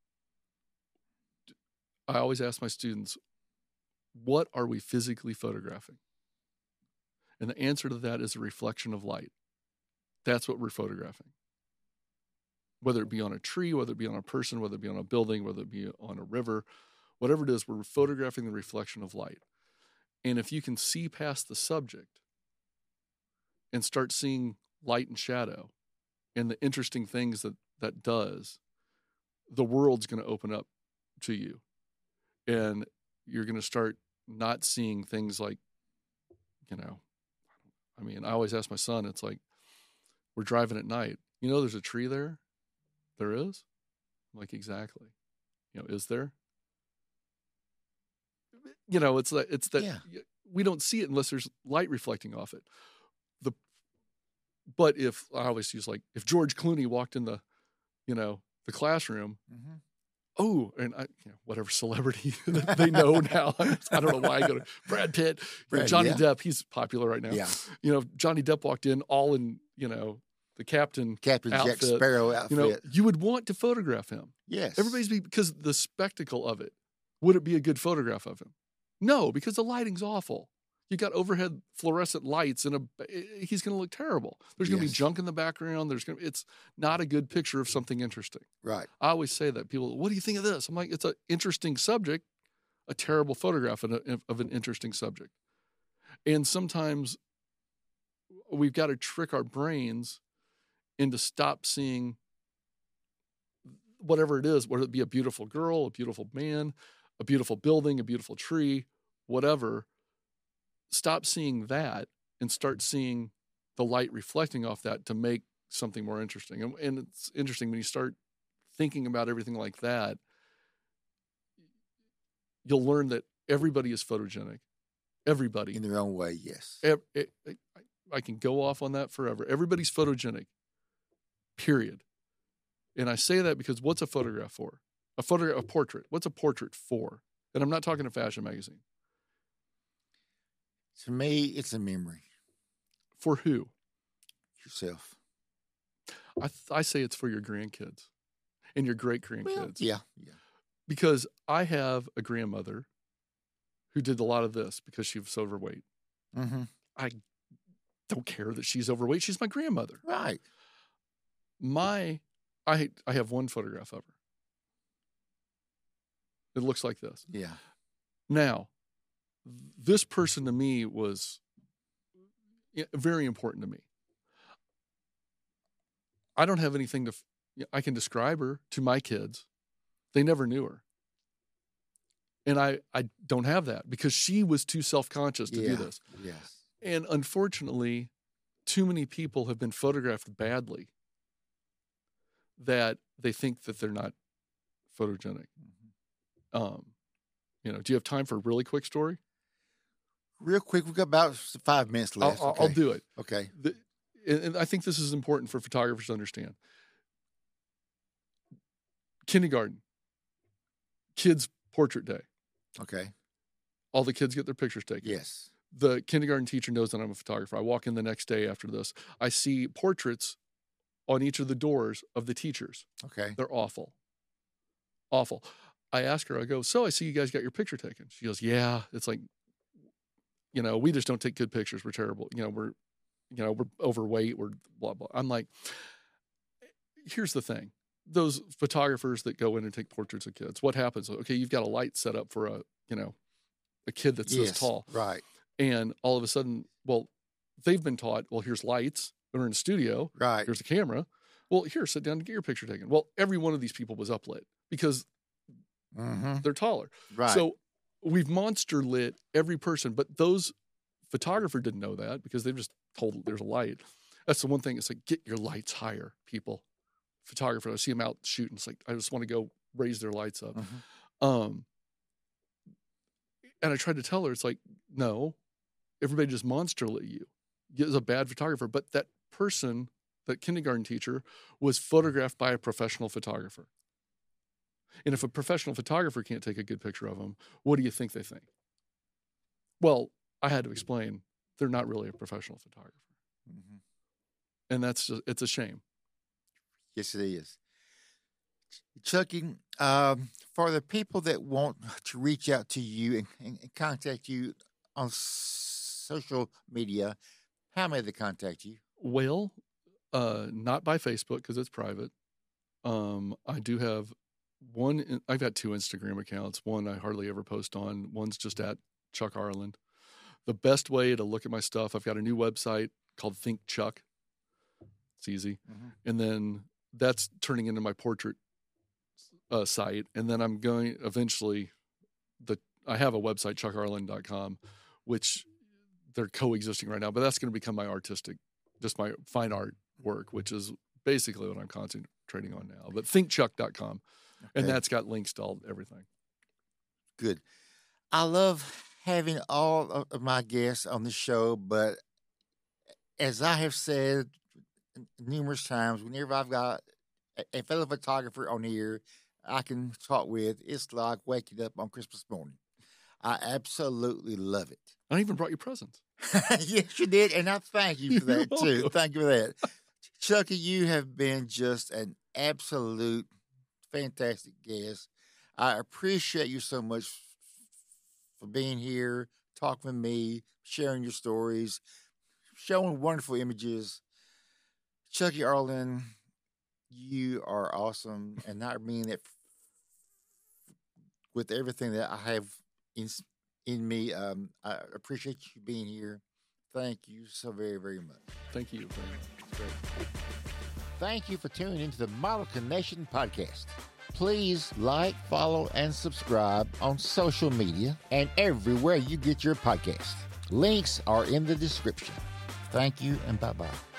I always ask my students, what are we physically photographing? And the answer to that is a reflection of light. That's what we're photographing. Whether it be on a tree, whether it be on a person, whether it be on a building, whether it be on a river, whatever it is, we're photographing the reflection of light. And if you can see past the subject and start seeing light and shadow and the interesting things that that does, the world's going to open up to you. And you're going to start not seeing things like, you know, I mean, I always ask my son, it's like, we're driving at night. You know, there's a tree there? There is? I'm like, exactly. You know, is there? You know, it's like, it's that Yeah. we don't see it unless there's light reflecting off it. The, but if, I always use like, if George Clooney walked in the, you know, the classroom, Mm-hmm. oh, and I, you know, whatever celebrity that they know now. I don't know why I go to Brad Pitt, or Brad, Johnny yeah. Depp. He's popular right now. Yeah. You know, Johnny Depp walked in all in, you know, the captain Captain Jack outfit. Sparrow outfit. You know, you would want to photograph him. yes. Everybody's be, because the spectacle of it. Would it be a good photograph of him? No, because the lighting's awful. You got overhead fluorescent lights and a he's going to look terrible. There's going to Yes. be junk in the background. There's going to it's not a good picture of something interesting. Right. I always say that people, what do you think of this? I'm like, it's an interesting subject, a terrible photograph of, a, of an interesting subject. And sometimes we've got to trick our brains into stop seeing whatever it is, whether it be a beautiful girl, a beautiful man, a beautiful building, a beautiful tree, whatever. Stop seeing that and start seeing the light reflecting off that to make something more interesting. And, and it's interesting when you start thinking about everything like that, you'll learn that everybody is photogenic. Everybody. In their own way, yes. Ev- I, I, I can go off on that forever. Everybody's photogenic, period. And I say that because what's a photograph for? A photograph, a portrait. What's a portrait for? And I'm not talking a fashion magazine. To me, it's a memory. For who? Yourself. I th- I say it's for your grandkids and your great grandkids. Well, yeah, yeah. Because I have a grandmother who did a lot of this because she was overweight. Mm-hmm. I don't care that she's overweight. She's my grandmother. Right. My, I I have one photograph of her. It looks like this. Yeah. Now, this person to me was very important to me. I don't have anything to, I can describe her to my kids. They never knew her. And I, I don't have that because she was too self-conscious to yeah. do this. Yes. And unfortunately, too many people have been photographed badly that they think that they're not photogenic. Mm-hmm. Um, you know, do you have time for a really quick story? Real quick, we've got about five minutes left. I'll, okay. I'll do it. Okay. The, and I think this is important for photographers to understand. Kindergarten, kids' portrait day. Okay. All the kids get their pictures taken. Yes. The kindergarten teacher knows that I'm a photographer. I walk in the next day after this. I see portraits on each of the doors of the teachers. Okay. They're awful. Awful. I ask her, I go, so I see you guys got your picture taken. She goes, yeah. It's like, you know, we just don't take good pictures. We're terrible. You know, we're, you know, we're overweight. We're blah, blah. I'm like, here's the thing. Those photographers that go in and take portraits of kids, what happens? Okay, you've got a light set up for a, you know, a kid that's yes, this tall. Right. And all of a sudden, well, they've been taught, well, here's lights. We're in a studio. Right. Here's a camera. Well, here, sit down and get your picture taken. Well, every one of these people was uplit because mm-hmm. they're taller. Right. So we've monster lit every person, but those photographer didn't know that because they've just told there's a light. That's the one thing. It's like, get your lights higher, people. Photographer, I see them out shooting. It's like, I just want to go raise their lights up. Mm-hmm. Um, and I tried to tell her, it's like, no, everybody just monster lit you. You're a bad photographer. But that person, that kindergarten teacher, was photographed by a professional photographer. And if a professional photographer can't take a good picture of them, what do you think they think? Well, I had to explain, they're not really a professional photographer. Mm-hmm. And that's just, it's a shame. Yes, it is. Chucky, um, for the people that want to reach out to you and, and, and contact you on social media, how may they contact you? Well, uh, not by Facebook because it's private. Um, I do have one. I've got two Instagram accounts. One I hardly ever post on. One's just at Chuck Arland. The best way to look at my stuff, I've got a new website called Think Chuck. It's easy. Mm-hmm. And then that's turning into my portrait uh, site. And then I'm going eventually, the I have a website, chuck arland dot com, which they're coexisting right now, but that's going to become my artistic, just my fine art work, which is basically what I'm concentrating on now. But think chuck dot com. Okay. And that's got links to all everything. Good. I love having all of my guests on the show, but as I have said numerous times, whenever I've got a fellow photographer on here I can talk with, it's like waking up on Christmas morning. I absolutely love it. I even brought you presents. Yes, you did, and I thank you for that, You're too. welcome. Thank you for that. Chucky, you have been just an absolute fantastic guest. I appreciate you so much for being here, talking with me, sharing your stories, showing wonderful images. Chucky Arlen, you are awesome, and not mean that with everything that I have in in me. Um, I appreciate you being here. Thank you so very, very much. Thank you very much. It's great. Thank you for tuning into the Model Connection podcast. Please like, follow, and subscribe on social media and everywhere you get your podcast. Links are in the description. Thank you, and bye-bye.